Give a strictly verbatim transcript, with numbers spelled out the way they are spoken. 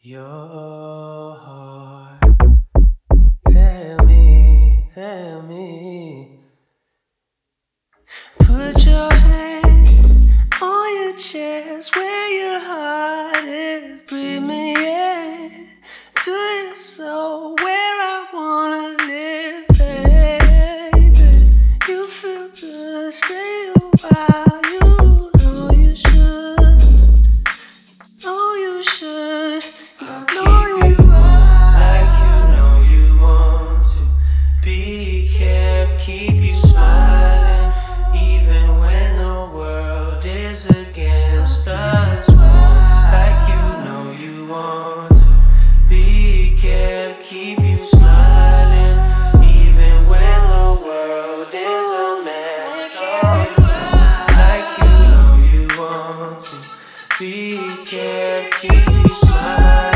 your heart. Tell me, tell me. Put your hand on your chest where your heart is. Breathe me in to your soul where I wanna live, baby. You feel good, stay a while. You know you should, know you should. I'll keep you on like you know you want to. Be kept, keep you smiling, even when the world is against us. Like you know you want to. Be kept, keep you smiling, even when the world is a mess. Like you know you want to. Be kept, keep you smiling.